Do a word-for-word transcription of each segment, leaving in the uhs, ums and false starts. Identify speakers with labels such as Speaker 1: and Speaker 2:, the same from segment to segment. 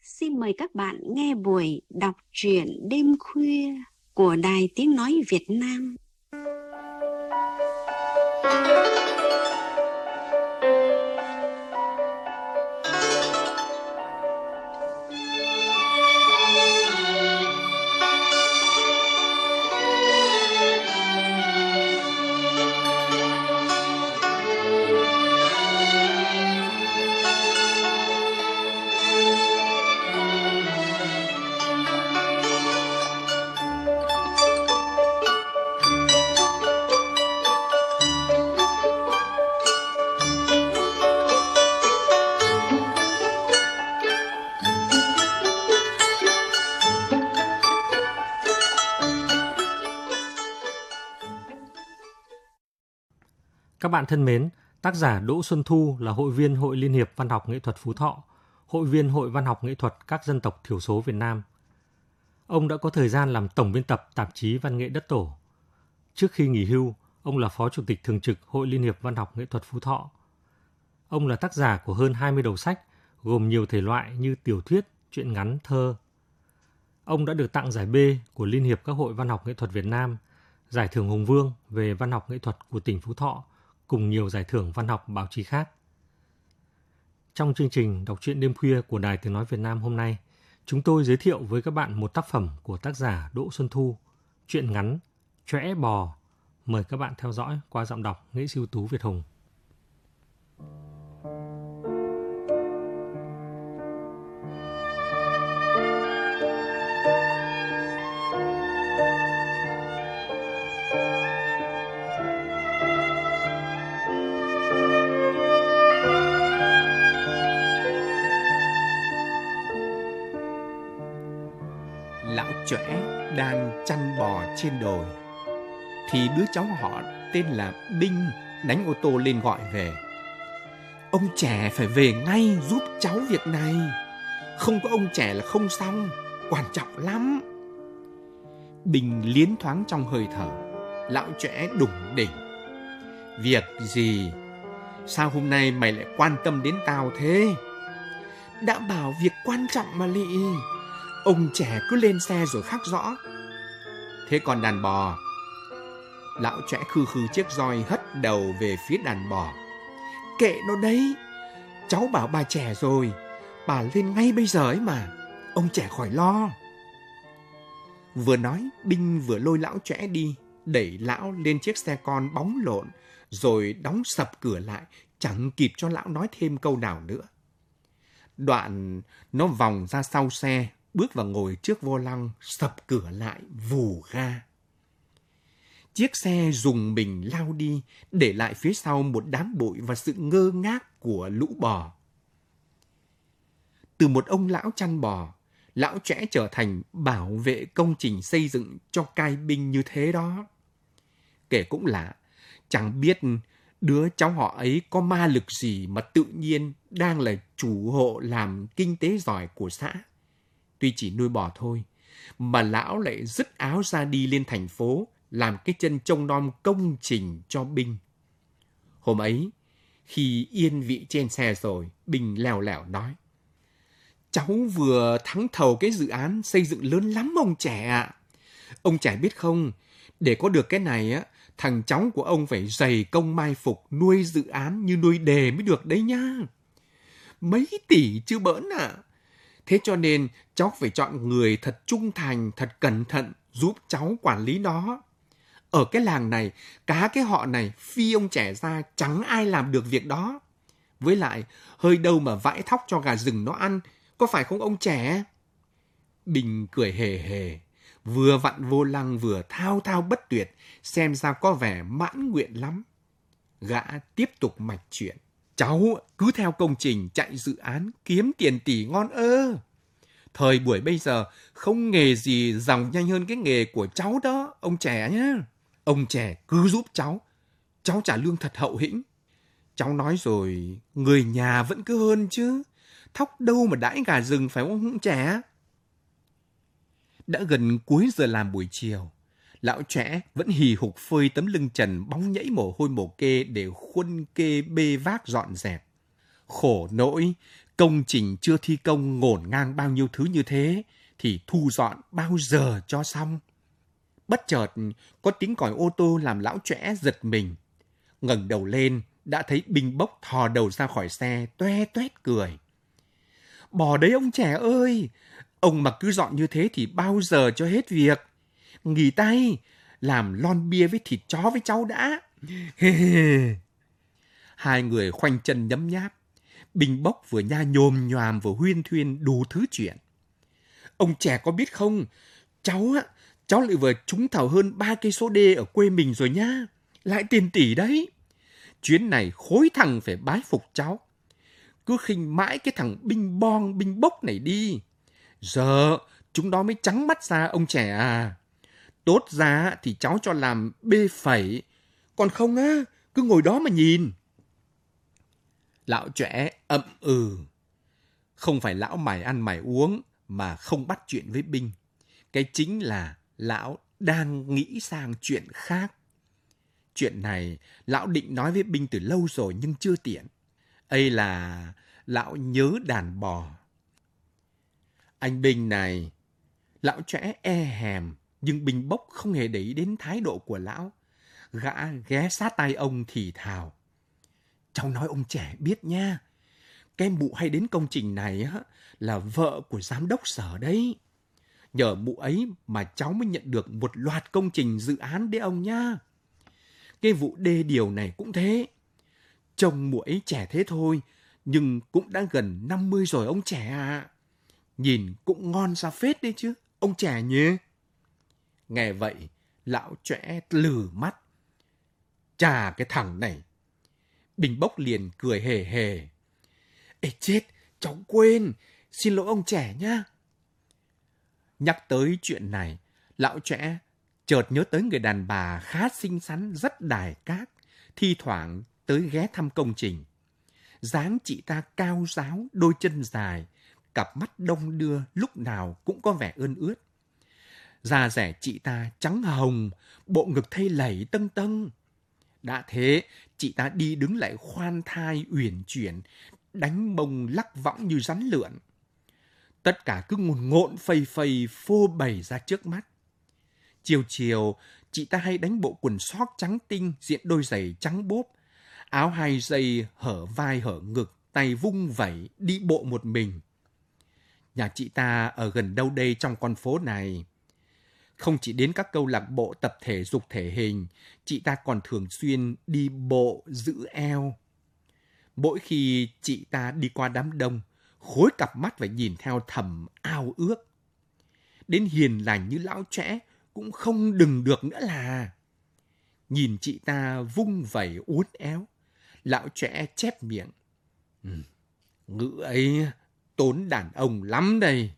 Speaker 1: xin mời các bạn nghe buổi đọc truyện đêm khuya của Đài Tiếng Nói Việt Nam.
Speaker 2: Các bạn thân mến, tác giả Đỗ Xuân Thu là hội viên Hội Liên hiệp Văn học Nghệ thuật Phú Thọ, hội viên Hội Văn học Nghệ thuật các dân tộc thiểu số Việt Nam. Ông đã có thời gian làm tổng biên tập tạp chí Văn nghệ Đất Tổ. Trước khi nghỉ hưu, ông là Phó Chủ tịch Thường trực Hội Liên hiệp Văn học Nghệ thuật Phú Thọ. Ông là tác giả của hơn hai mươi đầu sách, gồm nhiều thể loại như tiểu thuyết, truyện ngắn, thơ. Ông đã được tặng giải B của Liên hiệp các hội văn học nghệ thuật Việt Nam, giải thưởng Hùng Vương về văn học nghệ thuật của tỉnh Phú Thọ, cùng nhiều giải thưởng văn học báo chí khác. Trong chương trình đọc truyện đêm khuya của Đài Tiếng Nói Việt Nam hôm nay, chúng tôi giới thiệu với các bạn một tác phẩm của tác giả Đỗ Xuân Thu, truyện ngắn Chõe Bò. Mời các bạn theo dõi qua giọng đọc nghệ sĩ ưu tú Việt Hùng.
Speaker 3: Lão Chõe đang chăn bò trên đồi thì đứa cháu họ tên là Binh đánh ô tô lên gọi về. Ông trẻ phải về ngay giúp cháu việc này. Không có ông trẻ là không xong, quan trọng lắm. Binh liến thoáng trong hơi thở. Lão Chõe đủng đỉnh. Việc gì? Sao hôm nay mày lại quan tâm đến tao thế? Đã bảo việc quan trọng mà lị. Ông trẻ cứ lên xe rồi khắc rõ. Thế còn đàn bò? Lão Chõe khư khư chiếc roi hất đầu về phía đàn bò. Kệ nó đấy. Cháu bảo bà trẻ rồi, bà lên ngay bây giờ ấy mà. Ông trẻ khỏi lo. Vừa nói, Binh vừa lôi lão Chõe đi, đẩy lão lên chiếc xe con bóng lộn, rồi đóng sập cửa lại, chẳng kịp cho lão nói thêm câu nào nữa. Đoạn nó vòng ra sau xe, bước vào ngồi trước vô lăng, sập cửa lại, vù ga. Chiếc xe rùng mình lao đi, để lại phía sau một đám bụi và sự ngơ ngác của lũ bò. Từ một ông lão chăn bò, lão Chõe trở thành bảo vệ công trình xây dựng cho cai binh như thế đó. Kể cũng lạ, chẳng biết đứa cháu họ ấy có ma lực gì mà tự nhiên đang là chủ hộ làm kinh tế giỏi của xã. Tuy chỉ nuôi bò thôi, mà lão lại dứt áo ra đi lên thành phố, làm cái chân trông nom công trình cho Binh. Hôm ấy, khi yên vị trên xe rồi, Binh lèo lẻo nói. Cháu vừa thắng thầu cái dự án xây dựng lớn lắm ông trẻ ạ. Ông trẻ biết không, để có được cái này á, thằng cháu của ông phải dày công mai phục nuôi dự án như nuôi đề mới được đấy nhá. Mấy tỷ chứ bỡn ạ. À. Thế cho nên cháu phải chọn người thật trung thành, thật cẩn thận giúp cháu quản lý nó. Ở cái làng này, cá cái họ này phi ông trẻ ra chẳng ai làm được việc đó. Với lại, hơi đâu mà vãi thóc cho gà rừng nó ăn, có phải không ông trẻ? Bình cười hề hề, vừa vặn vô lăng vừa thao thao bất tuyệt, xem ra có vẻ mãn nguyện lắm. Gã tiếp tục mạch chuyện. Cháu cứ theo công trình chạy dự án kiếm tiền tỷ ngon ơ. Thời buổi bây giờ không nghề gì dòng nhanh hơn cái nghề của cháu đó, ông trẻ nhá. Ông trẻ cứ giúp cháu, cháu trả lương thật hậu hĩnh. Cháu nói rồi, người nhà vẫn cứ hơn chứ. Thóc đâu mà đãi gà rừng phải không ông trẻ? Đã gần cuối giờ làm buổi chiều, lão Chõe vẫn hì hục phơi tấm lưng trần bóng nhẫy mồ hôi mồ kê để khuân kê bê vác dọn dẹp. Khổ nỗi, Công trình chưa thi công ngổn ngang bao nhiêu thứ như thế, thì thu dọn bao giờ cho xong? Bất chợt, có tiếng còi ô tô làm lão Chõe giật mình. Ngẩng đầu lên, đã thấy binh bốc thò đầu ra khỏi xe, toe toét cười. Bò đấy ông trẻ ơi! Ông mà cứ dọn như thế thì bao giờ cho hết việc? Nghỉ tay, làm lon bia với thịt chó với cháu đã. Hai người khoanh chân nhấm nháp. Binh bốc vừa nha nhồm nhoàm vừa huyên thuyên đủ thứ chuyện. Ông trẻ có biết không, cháu á, cháu lại vừa trúng thầu hơn ba cây số đê ở quê mình rồi nhá. Lại tiền tỷ đấy. Chuyến này khối thằng phải bái phục cháu. Cứ khinh mãi cái thằng binh bong binh bốc này đi. Giờ chúng nó mới trắng mắt ra ông trẻ à. Tốt ra thì cháu cho làm bê phẩy. Còn không á, cứ ngồi đó mà nhìn. Lão Chõe ậm ừ. Không phải lão mày ăn mày uống mà không bắt chuyện với binh. Cái chính là lão đang nghĩ sang chuyện khác. Chuyện này lão định nói với binh từ lâu rồi nhưng chưa tiện. Ấy là lão nhớ đàn bò. Anh Binh này, lão Chõe e hèm, nhưng Binh bốc không hề để ý đến thái độ của lão. Gã ghé sát tai ông thì thào. Cháu nói ông trẻ biết nha, cái mụ hay đến công trình này á, là vợ của giám đốc sở đấy. Nhờ mụ ấy mà cháu mới nhận được một loạt công trình dự án đấy ông nha. Cái vụ đê điều này cũng thế. Chồng mụ ấy trẻ thế thôi, nhưng cũng đã gần năm mươi rồi ông trẻ à. Nhìn cũng ngon ra phết đấy chứ, ông trẻ nhỉ? Nghe vậy, lão Chõe lừ mắt. Chà cái thằng này. Binh bốc liền cười hề hề. Ê chết, cháu quên, xin lỗi ông trẻ nhá. Nhắc tới chuyện này, lão Chõe chợt nhớ tới người đàn bà khá xinh xắn, rất đài cát, thi thoảng tới ghé thăm công trình. Dáng chị ta cao ráo, đôi chân dài, cặp mắt đông đưa, lúc nào cũng có vẻ ươn ướt. Da dẻ chị ta trắng hồng, bộ ngực thây lẩy tâng tâng. Đã thế, chị ta đi đứng lại khoan thai uyển chuyển, đánh mông lắc võng như rắn lượn. Tất cả cứ ngồn ngộn phây phây phô bày ra trước mắt. Chiều chiều, chị ta hay đánh bộ quần sóc trắng tinh, diện đôi giày trắng bốp, áo hai dây hở vai hở ngực, tay vung vẩy, đi bộ một mình. Nhà chị ta ở gần đâu đây trong con phố này. Không chỉ đến các câu lạc bộ tập thể dục thể hình, chị ta còn thường xuyên đi bộ giữ eo. Mỗi khi chị ta đi qua đám đông, khối cặp mắt phải nhìn theo thầm ao ước. Đến hiền lành như lão Chõe cũng không đừng được nữa là. Nhìn chị ta vung vẩy uốn éo, lão Chõe chép miệng. Ừ, ngữ ấy tốn đàn ông lắm đây.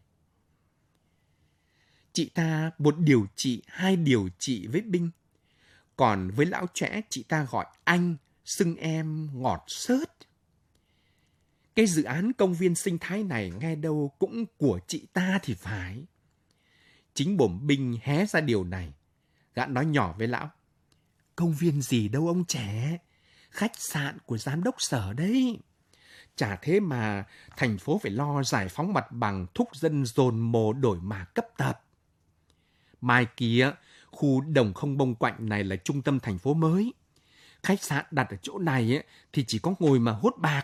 Speaker 3: Chị ta một điều trị, hai điều trị với Binh. Còn với lão Chõe, chị ta gọi anh, xưng em ngọt xớt. Cái dự án công viên sinh thái này nghe đâu cũng của chị ta thì phải. Chính bổm Binh hé ra điều này. Gã nói nhỏ với lão. Công viên gì đâu ông trẻ, khách sạn của giám đốc sở đấy. Chả thế mà thành phố phải lo giải phóng mặt bằng, thúc dân dồn mồ đổi mả cấp tập. Mai kia, khu Đồng Không Bông Quạnh này là trung tâm thành phố mới. Khách sạn đặt ở chỗ này ấy, thì chỉ có ngồi mà hốt bạc.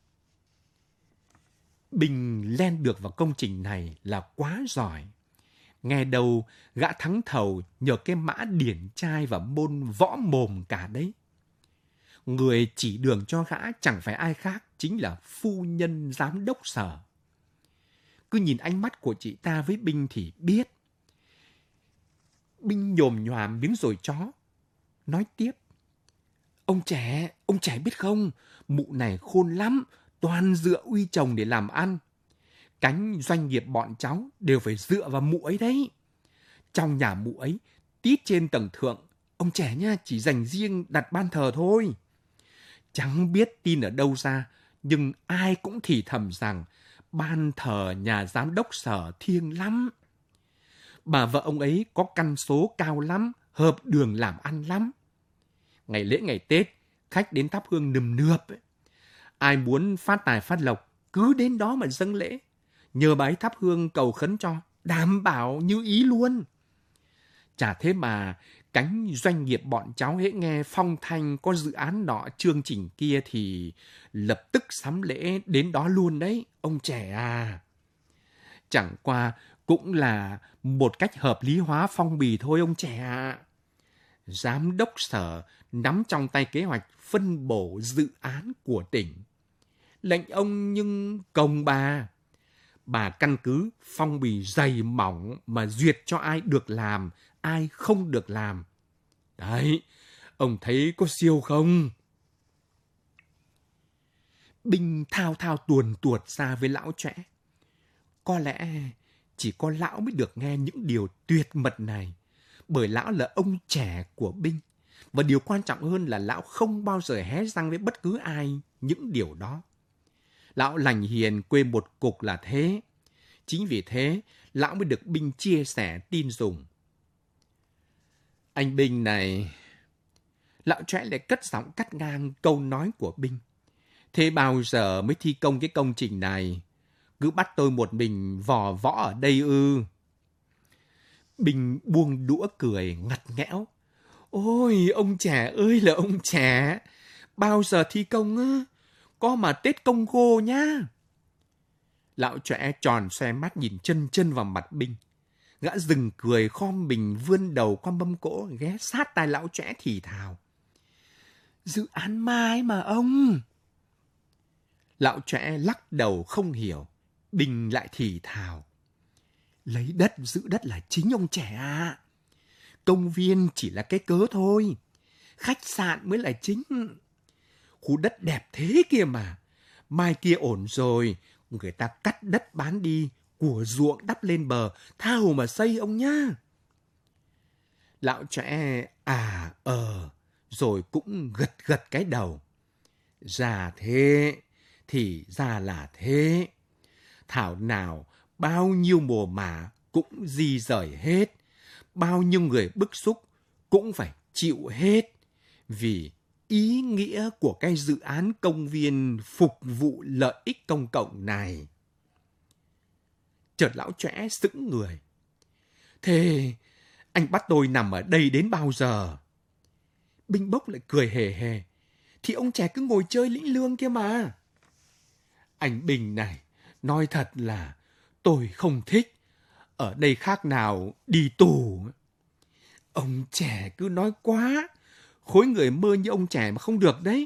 Speaker 3: Bình len được vào công trình này là quá giỏi. Nghe đâu gã thắng thầu nhờ cái mã điển trai và môn võ mồm cả đấy. Người chỉ đường cho gã chẳng phải ai khác, chính là phu nhân giám đốc sở. Cứ nhìn ánh mắt của chị ta với Binh thì biết. Binh nhồm nhoàm miếng rồi chó. Nói tiếp. Ông trẻ, ông trẻ biết không, mụ này khôn lắm, toàn dựa uy chồng để làm ăn. Cánh doanh nghiệp bọn cháu đều phải dựa vào mụ ấy đấy. Trong nhà mụ ấy, tít trên tầng thượng, ông trẻ nha, chỉ dành riêng đặt ban thờ thôi. Chẳng biết tin ở đâu ra, nhưng ai cũng thì thầm rằng ban thờ nhà giám đốc sở thiêng lắm. Bà vợ ông ấy có căn số cao lắm, hợp đường làm ăn lắm. Ngày lễ ngày Tết, khách đến thắp hương nườm nượp. Ai muốn phát tài phát lộc cứ đến đó mà dâng lễ, nhờ bà ấy thắp hương cầu khấn cho, đảm bảo như ý luôn. Chả thế mà cánh doanh nghiệp bọn cháu hễ nghe phong thanh có dự án nọ chương trình kia thì lập tức sắm lễ đến đó luôn đấy, ông trẻ à. Chẳng qua cũng là một cách hợp lý hóa phong bì thôi ông trẻ ạ. Giám đốc sở nắm trong tay kế hoạch phân bổ dự án của tỉnh. Lệnh ông nhưng công bà. Bà căn cứ phong bì dày mỏng mà duyệt cho ai được làm, ai không được làm. Đấy, ông thấy có siêu không? Binh thao thao tuồn tuột ra với lão trẻ. Có lẽ chỉ có lão mới được nghe những điều tuyệt mật này, bởi lão là ông trẻ của Binh. Và điều quan trọng hơn là lão không bao giờ hé răng với bất cứ ai những điều đó. Lão lành hiền quê một cục là thế. Chính vì thế, lão mới được Binh chia sẻ tin dùng. Anh Binh này... Lão trẻ lại cất giọng cắt ngang câu nói của Binh. Thế bao giờ mới thi công cái công trình này? Cứ bắt tôi một mình vò võ ở đây ư? Binh buông đũa cười ngặt nghẽo. Ôi, ông trẻ ơi là ông trẻ! Bao giờ thi công á? Có mà Tết Công Gô nhá! Lão trẻ tròn xoe mắt nhìn chân chân vào mặt Binh. Gã dừng cười khom mình vươn đầu qua mâm cỗ ghé sát tai lão trẻ thì thào. Dự án mai mà ông! Lão trẻ lắc đầu không hiểu. Binh lại thì thào. Lấy đất giữ đất là chính ông trẻ ạ. Công viên chỉ là cái cớ thôi. Khách sạn mới là chính. Khu đất đẹp thế kia mà. Mai kia ổn rồi, người ta cắt đất bán đi, của ruộng đắp lên bờ, tha hồ mà xây ông nhá. Lão trẻ à ờ, rồi cũng gật gật cái đầu. Ra thế, thì ra là thế. Thảo nào bao nhiêu mùa mả cũng di rời hết. Bao nhiêu người bức xúc cũng phải chịu hết. Vì ý nghĩa của cái dự án công viên phục vụ lợi ích công cộng này. Chợt lão trẻ sững người. Thế anh bắt tôi nằm ở đây đến bao giờ? Binh Bốc lại cười hề hề. Thì ông trẻ cứ ngồi chơi lĩnh lương kia mà. Anh Bình này, nói thật là tôi không thích. Ở đây khác nào đi tù. Ông trẻ cứ nói quá. Khối người mơ như ông trẻ mà không được đấy.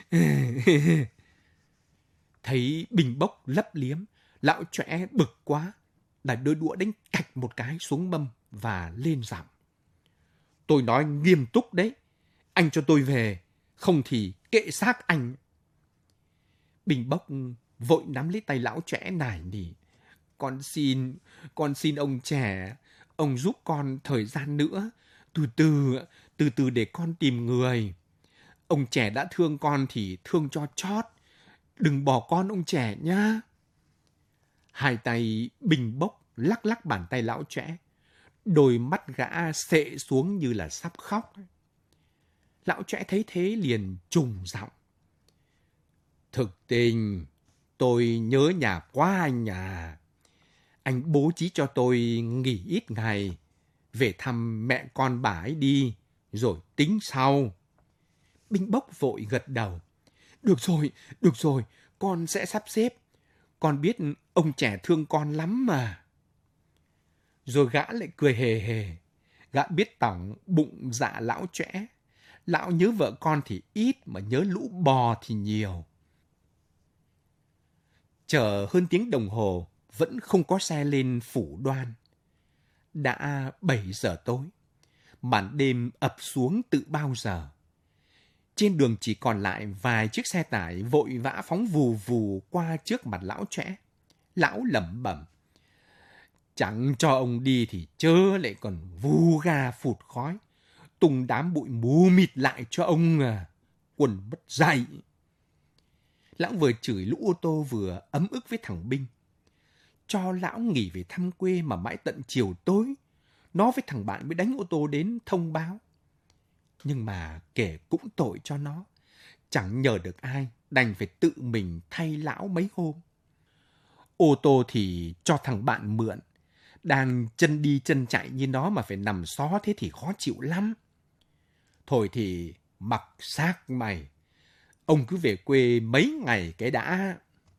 Speaker 3: Thấy Bình Bốc lấp liếm, lão trẻ bực quá. Đặt đôi đũa đánh cạch một cái xuống mâm và lên giọng. Tôi nói nghiêm túc đấy. Anh cho tôi về, không thì kệ xác anh. Bình Bốc vội nắm lấy tay lão trẻ nài nỉ. Con xin, con xin ông trẻ, ông giúp con thời gian nữa. Từ từ, từ từ để con tìm người. Ông trẻ đã thương con thì thương cho chót. Đừng bỏ con ông trẻ nhá. Hai tay Bình Bốc lắc lắc bàn tay lão trẻ. Đôi mắt gã xệ xuống như là sắp khóc. Lão trẻ thấy thế liền trùng giọng. Thực tình, tôi nhớ nhà quá anh à. Anh bố trí cho tôi nghỉ ít ngày, về thăm mẹ con bà ấy đi, rồi tính sau. Bình Bốc vội gật đầu. Được rồi, được rồi, con sẽ sắp xếp. Con biết ông trẻ thương con lắm mà. Rồi gã lại cười hề hề. Gã biết tỏng bụng dạ lão trẻ. Lão nhớ vợ con thì ít mà nhớ lũ bò thì nhiều. Chờ hơn tiếng đồng hồ vẫn không có xe lên Phủ Đoan. Đã bảy giờ tối. Màn đêm ập xuống từ bao giờ. Trên đường chỉ còn lại vài chiếc xe tải vội vã phóng vù vù qua trước mặt lão trẻ. Lão lẩm bẩm. Chẳng cho ông đi thì chớ lại còn vù ga phụt khói. Tung đám bụi mù mịt lại cho ông à. Quần mất dạy. Lão vừa chửi lũ ô tô vừa ấm ức với thằng Binh. Cho lão nghỉ về thăm quê mà mãi tận chiều tối. Nó với thằng bạn mới đánh ô tô đến thông báo. Nhưng mà kể cũng tội cho nó. Chẳng nhờ được ai, đành phải tự mình thay lão mấy hôm. Ô tô thì cho thằng bạn mượn. Đang chân đi chân chạy như nó mà phải nằm xó thế thì khó chịu lắm. Thôi thì mặc xác mày. Ông cứ về quê mấy ngày cái đã.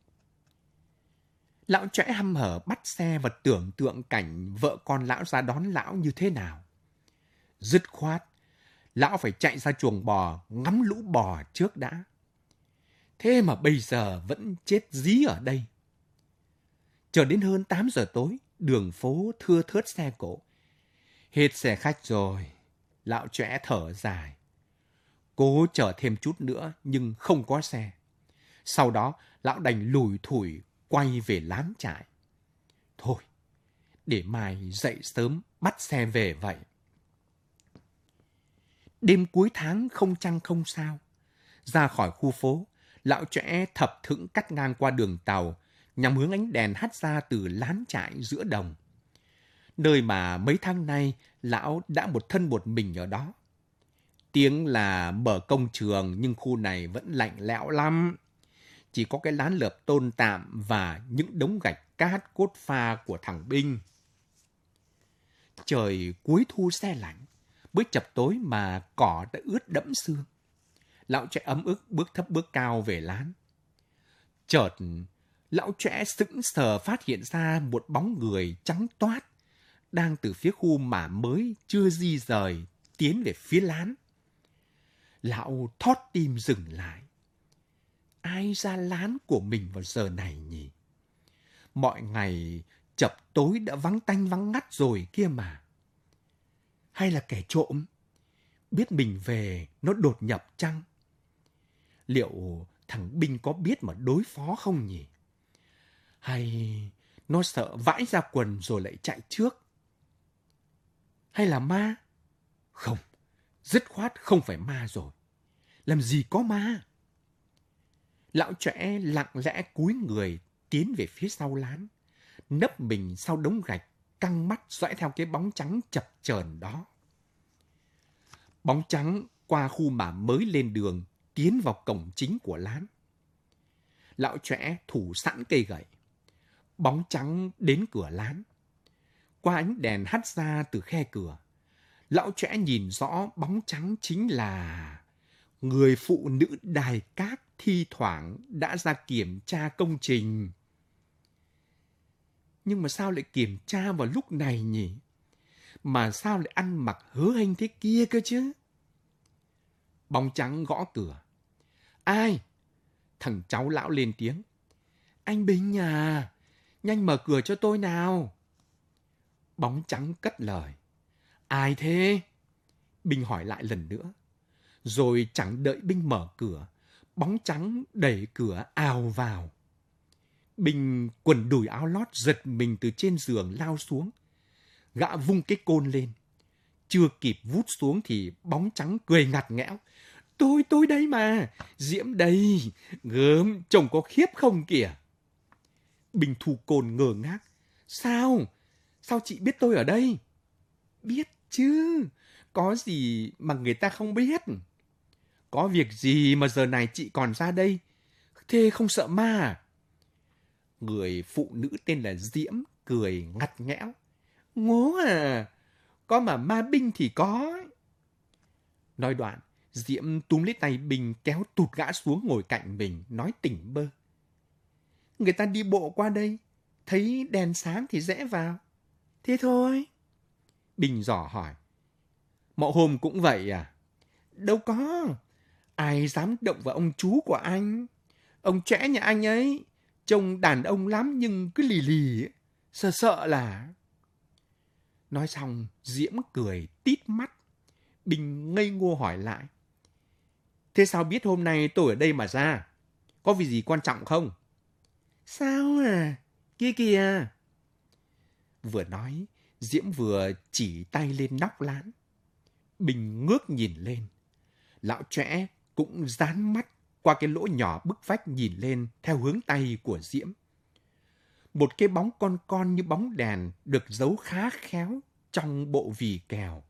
Speaker 3: Lão trẻ hăm hở bắt xe và tưởng tượng cảnh vợ con lão ra đón lão như thế nào. Dứt khoát, lão phải chạy ra chuồng bò ngắm lũ bò trước đã. Thế mà bây giờ vẫn chết dí ở đây. Chờ đến hơn tám giờ tối, đường phố thưa thớt xe cộ. Hết xe khách rồi, lão trẻ thở dài. Cố chờ thêm chút nữa nhưng không có xe. Sau đó, lão đành lủi thủi quay về lán trại. Thôi, để mai dậy sớm bắt xe về vậy. Đêm cuối tháng không trăng không sao. Ra khỏi khu phố, lão trẻ thập thững cắt ngang qua đường tàu, nhằm hướng ánh đèn hắt ra từ lán trại giữa đồng. Nơi mà mấy tháng nay lão đã một thân một mình ở đó. Tiếng là mở công trường nhưng khu này vẫn lạnh lẽo lắm. Chỉ có cái lán lợp tôn tạm và những đống gạch cát cốt pha của thằng Binh. Trời cuối thu se lạnh, mới chập tối mà cỏ đã ướt đẫm sương. Lão trẻ ấm ức bước thấp bước cao về lán. Chợt, lão trẻ sững sờ phát hiện ra một bóng người trắng toát đang từ phía khu mả mới chưa di rời tiến về phía lán. Lão thót tim dừng lại. Ai ra lán của mình vào giờ này nhỉ? Mọi ngày chập tối đã vắng tanh vắng ngắt rồi kia mà. Hay là kẻ trộm? Biết mình về nó đột nhập chăng? Liệu thằng Binh có biết mà đối phó không nhỉ? Hay nó sợ vãi ra quần rồi lại chạy trước? Hay là ma? Không, dứt khoát không phải ma rồi. Làm gì có ma? Lão trẻ lặng lẽ cúi người tiến về phía sau lán, nấp mình sau đống gạch, căng mắt dõi theo cái bóng trắng chập chờn đó. Bóng trắng qua khu mả mới lên đường, tiến vào cổng chính của lán. Lão trẻ thủ sẵn cây gậy. Bóng trắng đến cửa lán. Qua ánh đèn hắt ra từ khe cửa, lão trẻ nhìn rõ bóng trắng chính là người phụ nữ đài cát thi thoảng đã ra kiểm tra công trình. Nhưng mà sao lại kiểm tra vào lúc này nhỉ? Mà sao lại ăn mặc hớ hênh thế kia cơ chứ? Bóng trắng gõ cửa. Ai? Thằng cháu lão lên tiếng. Anh Binh à, nhanh mở cửa cho tôi nào. Bóng trắng cất lời. Ai thế? Binh hỏi lại lần nữa. Rồi chẳng đợi Binh mở cửa, bóng trắng đẩy cửa ào vào. Binh quần đùi áo lót giật mình từ trên giường lao xuống. Gã vung cái côn lên. Chưa kịp vút xuống thì bóng trắng cười ngặt nghẽo. Tôi, tôi đây mà, Diễm đây, gớm, chồng có khiếp không kìa. Binh thu côn ngơ ngác. Sao? Sao chị biết tôi ở đây? Biết chứ, có gì mà người ta không biết. Có việc gì mà giờ này chị còn ra đây? Thế không sợ ma à? Người phụ nữ tên là Diễm cười ngặt nghẽo. Ngố à, có mà ma Binh thì có. Nói đoạn, Diễm túm lấy tay Binh kéo tụt gã xuống ngồi cạnh mình, nói tỉnh bơ. Người ta đi bộ qua đây, thấy đèn sáng thì rẽ vào. Thế thôi. Binh dò hỏi. Mọi hôm cũng vậy à? Đâu có. Ai dám động vào ông chú của anh? Ông trẻ nhà anh ấy, trông đàn ông lắm nhưng cứ lì lì, sợ sợ là... Nói xong, Diễm cười tít mắt. Binh ngây ngô hỏi lại. Thế sao biết hôm nay tôi ở đây mà ra? Có việc gì quan trọng không? Sao à? Kia kìa. Vừa nói, Diễm vừa chỉ tay lên nóc lán. Binh ngước nhìn lên. Lão trẻ cũng dán mắt qua cái lỗ nhỏ bức vách nhìn lên theo hướng tay của Diễm. Một cái bóng con con như bóng đèn được giấu khá khéo trong bộ vì kèo.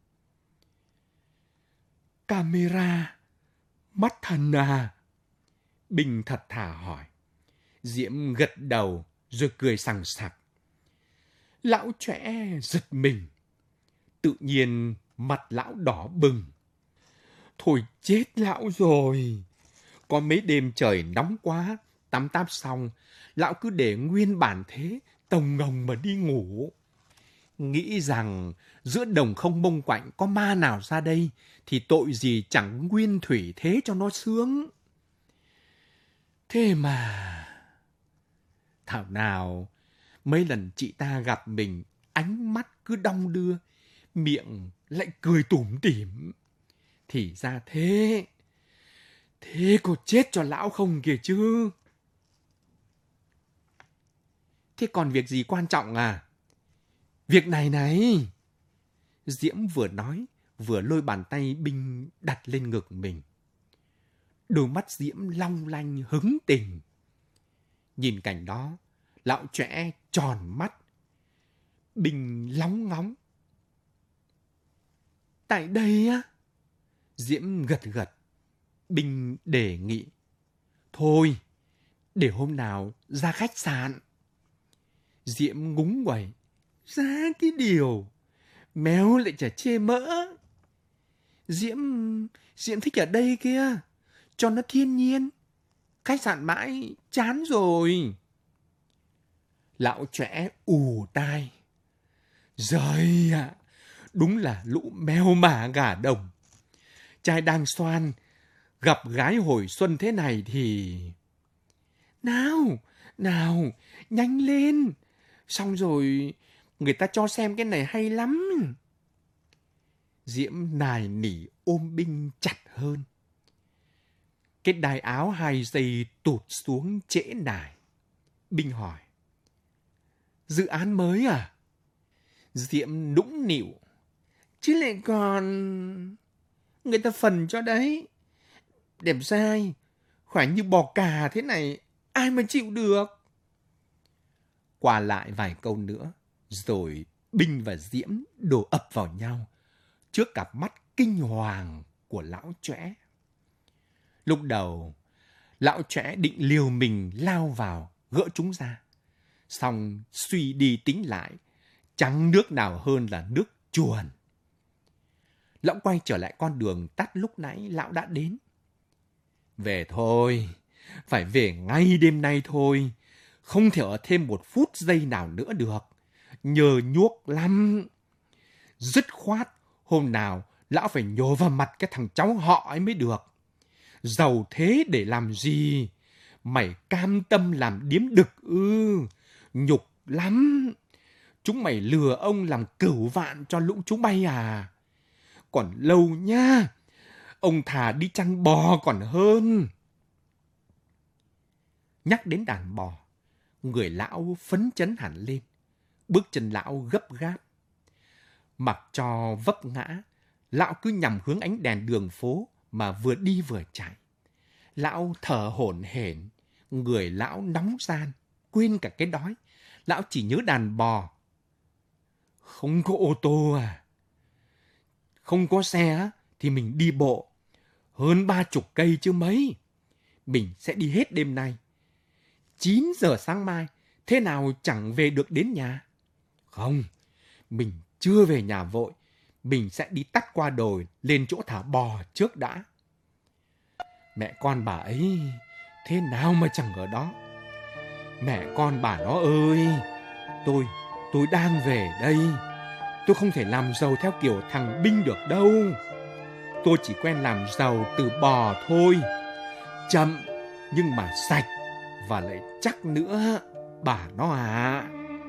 Speaker 3: Camera, mắt thần à? Binh thật thà hỏi. Diễm gật đầu rồi cười sằng sặc. Lão trẻ giật mình. Tự nhiên mặt lão đỏ bừng. Thôi chết lão rồi. Có mấy đêm trời nóng quá, tắm táp xong, lão cứ để nguyên bản thế, tồng ngồng mà đi ngủ. Nghĩ rằng giữa đồng không mông quạnh có ma nào ra đây, thì tội gì chẳng nguyên thủy thế cho nó sướng. Thế mà... Thảo nào, mấy lần chị ta gặp mình, ánh mắt cứ đong đưa, miệng lại cười tủm tỉm. Thì ra thế, thế có chết cho lão không kìa chứ. Thế còn việc gì quan trọng à? Việc này này. Diễm vừa nói, vừa lôi bàn tay binh đặt lên ngực mình. Đôi mắt Diễm long lanh hứng tình. Nhìn cảnh đó, lão trẻ tròn mắt. Binh lóng ngóng. Tại đây á? Diễm gật gật. Binh đề nghị. Thôi, để hôm nào ra khách sạn. Diễm ngúng nguẩy. Ra cái điều, méo lại chả chê mỡ. Diễm, Diễm thích ở đây kia, cho nó thiên nhiên. Khách sạn mãi, chán rồi. Lão trẻ ù tai. Giời ạ, đúng là lũ mèo mả gà đồng. Trai đang xoan, gặp gái hồi xuân thế này thì... Nào, nào, nhanh lên. Xong rồi, người ta cho xem cái này hay lắm. Diễm nài nỉ ôm Binh chặt hơn. Cái đai áo hai dây tụt xuống trễ nải. Binh hỏi. Dự án mới à? Diễm nũng nịu. Chứ lại còn... Người ta phần cho đấy. Đẹp dai, khỏe như bò cà thế này, ai mà chịu được. Qua lại vài câu nữa, rồi Binh và Diễm đổ ập vào nhau trước cặp mắt kinh hoàng của lão trẻ. Lúc đầu, lão trẻ định liều mình lao vào, gỡ chúng ra. Xong suy đi tính lại, chẳng nước nào hơn là nước chuồn. Lão quay trở lại con đường tắt lúc nãy lão đã đến. Về thôi, phải về ngay đêm nay thôi. Không thể ở thêm một phút giây nào nữa được. Nhờ nhuốc lắm. Dứt khoát, hôm nào lão phải nhổ vào mặt cái thằng cháu họ ấy mới được. Giàu thế để làm gì? Mày cam tâm làm điếm đực ư? Nhục lắm. Chúng mày lừa ông làm cửu vạn cho lũ chúng bay à? Còn lâu nha. Ông thà đi chăn bò còn hơn. Nhắc đến đàn bò, người lão phấn chấn hẳn lên. Bước chân lão gấp gáp. Mặc cho vấp ngã, lão cứ nhằm hướng ánh đèn đường phố mà vừa đi vừa chạy. Lão thở hổn hển, người lão nóng ran, quên cả cái đói. Lão chỉ nhớ đàn bò. Không có ô tô à? Không có xe thì mình đi bộ. Hơn ba chục cây chứ mấy. Mình sẽ đi hết đêm nay. Chín giờ sáng mai, thế nào chẳng về được đến nhà? Không, mình chưa về nhà vội. Mình sẽ đi tắt qua đồi lên chỗ thả bò trước đã. Mẹ con bà ấy thế nào mà chẳng ở đó? Mẹ con bà nó ơi, tôi, tôi đang về đây. Tôi không thể làm giàu theo kiểu thằng Binh được đâu. Tôi chỉ quen làm giàu từ bò thôi. Chậm nhưng mà sạch và lại chắc nữa, bà nó à.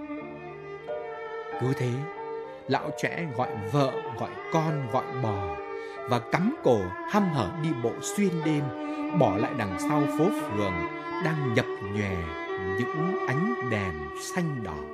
Speaker 3: Cứ thế, lão trẻ gọi vợ, gọi con, gọi bò và cắm cổ hăm hở đi bộ xuyên đêm, bỏ lại đằng sau phố phường đang nhập nhòe những ánh đèn xanh đỏ.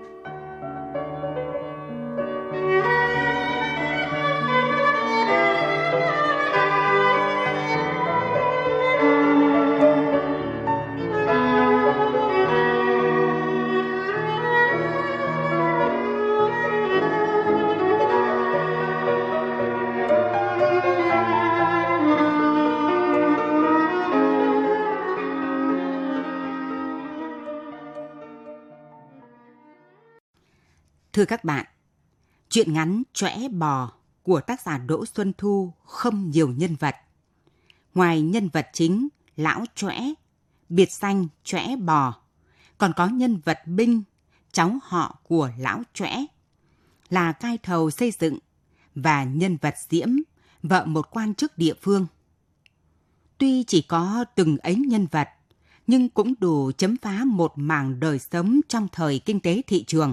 Speaker 4: Thưa các bạn, truyện ngắn Chõe Bò của tác giả Đỗ Xuân Thu không nhiều nhân vật. Ngoài nhân vật chính Lão Chõe, biệt danh Chõe Bò, còn có nhân vật Binh, cháu họ của Lão Chõe, là cai thầu xây dựng, và nhân vật Diễm, vợ một quan chức địa phương. Tuy chỉ có từng ấy nhân vật, nhưng cũng đủ chấm phá một mảng đời sống trong thời kinh tế thị trường.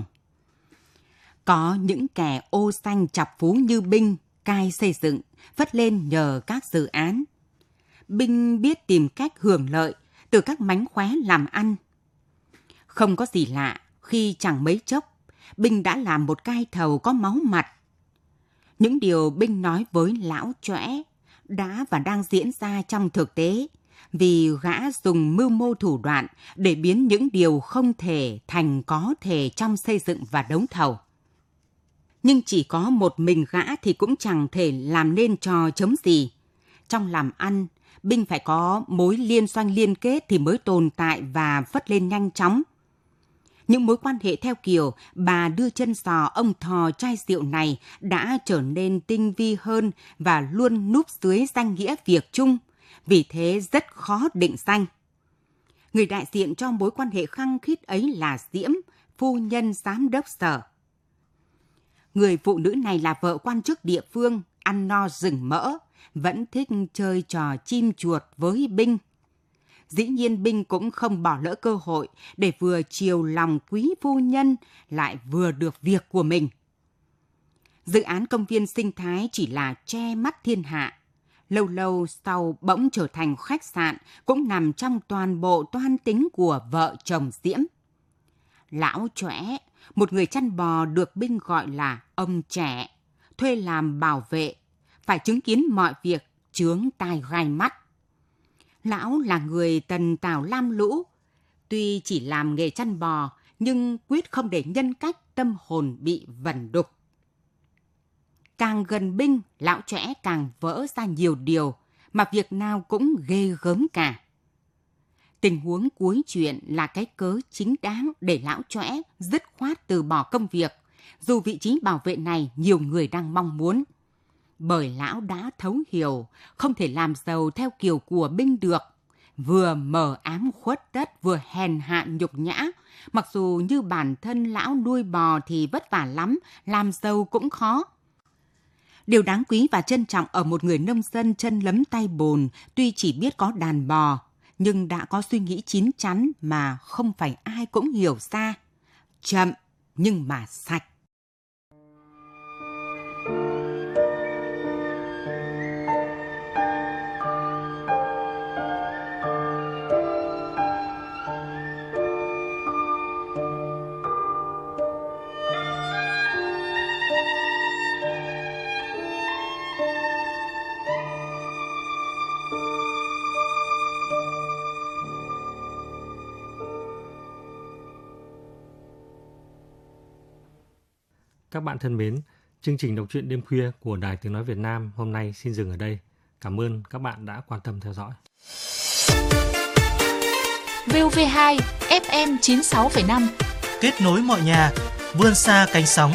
Speaker 4: Có những kẻ ô xanh chọc phú như Binh, cai xây dựng, vất lên nhờ các dự án. Binh biết tìm cách hưởng lợi từ các mánh khóe làm ăn. Không có gì lạ khi chẳng mấy chốc, Binh đã làm một cai thầu có máu mặt. Những điều Binh nói với Lão Chõe đã và đang diễn ra trong thực tế, vì gã dùng mưu mô thủ đoạn để biến những điều không thể thành có thể trong xây dựng và đấu thầu. Nhưng chỉ có một mình gã thì cũng chẳng thể làm nên trò chống gì. Trong làm ăn, Binh phải có mối liên doanh liên kết thì mới tồn tại và phất lên nhanh chóng. Những mối quan hệ theo kiểu bà đưa chân sò ông thò chai rượu này đã trở nên tinh vi hơn và luôn núp dưới danh nghĩa việc chung, vì thế rất khó định danh. Người đại diện cho mối quan hệ khăng khít ấy là Diễm, phu nhân giám đốc sở. Người phụ nữ này là vợ quan chức địa phương, ăn no rừng mỡ, vẫn thích chơi trò chim chuột với Binh. Dĩ nhiên Binh cũng không bỏ lỡ cơ hội để vừa chiều lòng quý phu nhân lại vừa được việc của mình. Dự án công viên sinh thái chỉ là che mắt thiên hạ. Lâu lâu sau bỗng trở thành khách sạn cũng nằm trong toàn bộ toan tính của vợ chồng Diễm. Lão Chõe, một người chăn bò được Binh gọi là ông trẻ, thuê làm bảo vệ, phải chứng kiến mọi việc chướng tai gai mắt. Lão là người tần tảo lam lũ, tuy chỉ làm nghề chăn bò nhưng quyết không để nhân cách tâm hồn bị vẩn đục. Càng gần Binh, Lão Chõe càng vỡ ra nhiều điều mà việc nào cũng ghê gớm cả. Tình huống cuối chuyện là cái cớ chính đáng để Lão Chõe dứt khoát từ bỏ công việc, dù vị trí bảo vệ này nhiều người đang mong muốn. Bởi Lão đã thấu hiểu không thể làm giàu theo kiểu của Binh được, vừa mờ ám khuất tất vừa hèn hạ nhục nhã. Mặc dù như bản thân Lão nuôi bò thì vất vả lắm, làm giàu cũng khó. Điều đáng quý và trân trọng ở một người nông dân chân lấm tay bùn, tuy chỉ biết có đàn bò, nhưng đã có suy nghĩ chín chắn mà không phải ai cũng hiểu ra. Chậm nhưng mà sạch.
Speaker 2: Các bạn thân mến, chương trình đọc truyện đêm khuya của Đài Tiếng Nói Việt Nam hôm nay xin dừng ở đây. Cảm ơn các bạn đã quan tâm theo dõi.
Speaker 5: vê o vê hai ép em chín mươi sáu phẩy năm
Speaker 6: kết nối mọi nhà, vươn xa cánh sóng.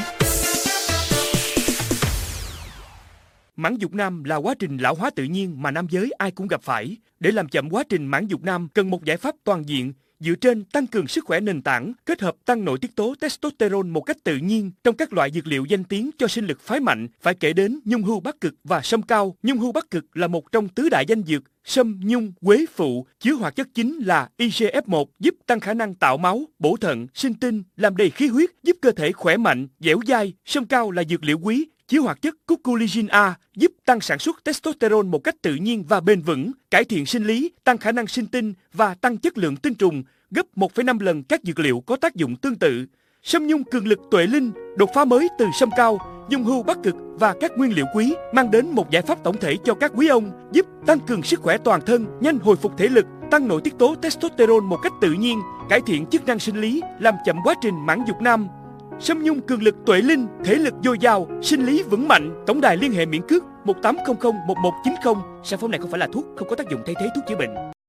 Speaker 7: Mãn dục nam là quá trình lão hóa tự nhiên mà nam giới ai cũng gặp phải. Để làm chậm quá trình mãn dục nam cần một giải pháp toàn diện dựa trên tăng cường sức khỏe nền tảng, kết hợp tăng nội tiết tố testosterone một cách tự nhiên trong các loại dược liệu danh tiếng cho sinh lực phái mạnh, phải kể đến nhung hưu bắc cực và sâm cao. Nhung hưu bắc cực là một trong tứ đại danh dược sâm, nhung, quế phụ, chứa hoạt chất chính là i giê ép một, giúp tăng khả năng tạo máu, bổ thận, sinh tinh, làm đầy khí huyết, giúp cơ thể khỏe mạnh, dẻo dai. Sâm cao là dược liệu quý, chứa hoạt chất cuculigin A, giúp tăng sản xuất testosterone một cách tự nhiên và bền vững, cải thiện sinh lý, tăng khả năng sinh tinh và tăng chất lượng tinh trùng, gấp một phẩy năm lần các dược liệu có tác dụng tương tự. Sâm nhung cường lực tuệ linh, đột phá mới từ sâm cao, nhung hưu bắc cực và các nguyên liệu quý, mang đến một giải pháp tổng thể cho các quý ông, giúp tăng cường sức khỏe toàn thân, nhanh hồi phục thể lực, tăng nội tiết tố testosterone một cách tự nhiên, cải thiện chức năng sinh lý, làm chậm quá trình mãn dục nam. Sâm nhung cường lực tuệ linh, thể lực dồi dào, sinh lý vững mạnh. Tổng đài liên hệ miễn cước một tám không không một một chín không. Sản phẩm này không phải là thuốc, không có tác dụng thay thế thuốc chữa bệnh.